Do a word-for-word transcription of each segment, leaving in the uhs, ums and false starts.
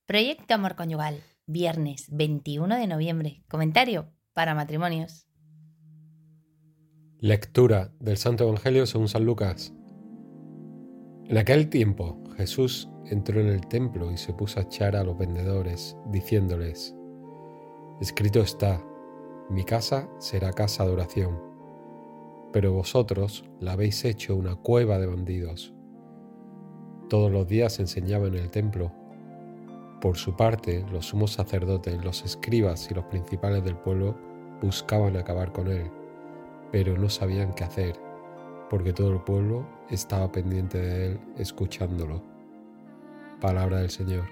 Proyecto Amor Conyugal, viernes veintiuno de noviembre. Comentario para matrimonios. Lectura del Santo Evangelio según San Lucas. En aquel tiempo Jesús entró en el templo y se puso a echar a los vendedores, diciéndoles: Escrito está, mi casa será casa de oración, pero vosotros la habéis hecho una cueva de bandidos. Todos los días enseñaba en el templo. Por su parte, los sumos sacerdotes, los escribas y los principales del pueblo buscaban acabar con él, pero no sabían qué hacer, porque todo el pueblo estaba pendiente de él, escuchándolo. Palabra del Señor.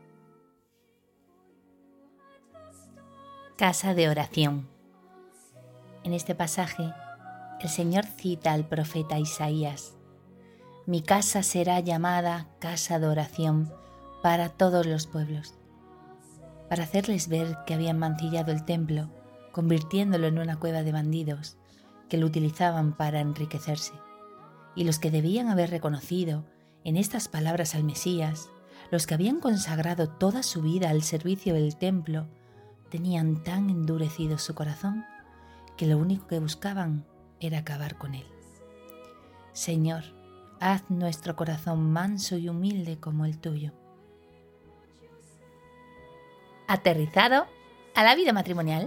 Casa de oración. En este pasaje, el Señor cita al profeta Isaías: Mi casa será llamada casa de oración para todos los pueblos, para hacerles ver que habían mancillado el templo, convirtiéndolo en una cueva de bandidos que lo utilizaban para enriquecerse. Y los que debían haber reconocido en estas palabras al Mesías, los que habían consagrado toda su vida al servicio del templo, tenían tan endurecido su corazón que lo único que buscaban era acabar con él. Señor, haz nuestro corazón manso y humilde como el tuyo. Aterrizado a la vida matrimonial.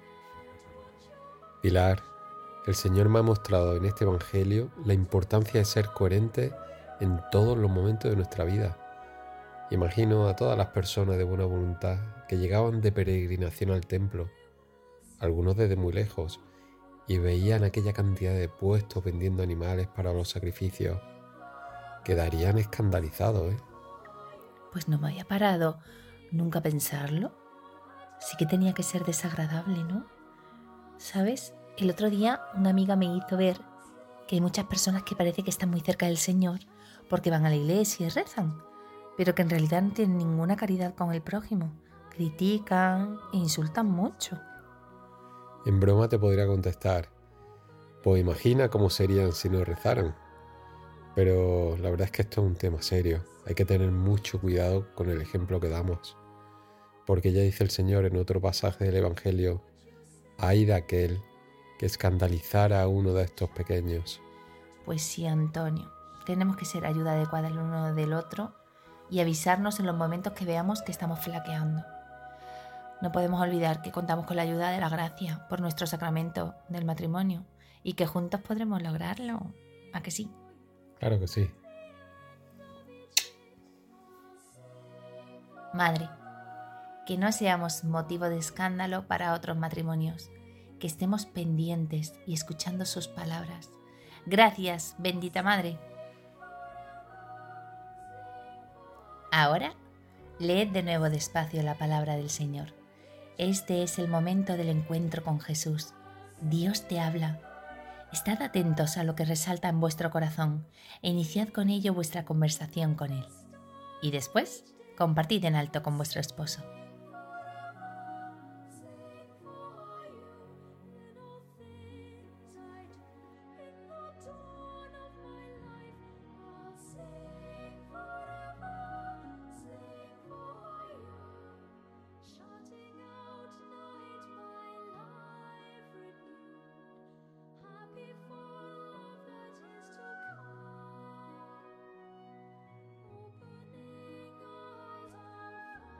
Pilar, el Señor me ha mostrado en este Evangelio la importancia de ser coherente en todos los momentos de nuestra vida. Imagino a todas las personas de buena voluntad que llegaban de peregrinación al templo, algunos desde muy lejos, y veían aquella cantidad de puestos vendiendo animales para los sacrificios. Quedarían escandalizados, ¿eh? Pues no me había parado nunca a pensarlo. Sí que tenía que ser desagradable, ¿no? ¿Sabes? El otro día una amiga me hizo ver que hay muchas personas que parece que están muy cerca del Señor porque van a la iglesia y rezan, pero que en realidad no tienen ninguna caridad con el prójimo. Critican e insultan mucho. En broma te podría contestar: pues imagina cómo serían si no rezaran. Pero la verdad es que esto es un tema serio. Hay que tener mucho cuidado con el ejemplo que damos. Porque ya dice el Señor en otro pasaje del Evangelio: ay de aquel que escandalizara a uno de estos pequeños. Pues sí, Antonio. Tenemos que ser ayuda adecuada el uno del otro y avisarnos en los momentos que veamos que estamos flaqueando. No podemos olvidar que contamos con la ayuda de la gracia por nuestro sacramento del matrimonio y que juntos podremos lograrlo. ¿A que sí? Claro que sí. Madre, que no seamos motivo de escándalo para otros matrimonios, que estemos pendientes y escuchando sus palabras. Gracias, bendita Madre. Ahora, leed de nuevo despacio la palabra del Señor. Este es el momento del encuentro con Jesús. Dios te habla. Estad atentos a lo que resalta en vuestro corazón e iniciad con ello vuestra conversación con Él. Y después, compartid en alto con vuestro esposo.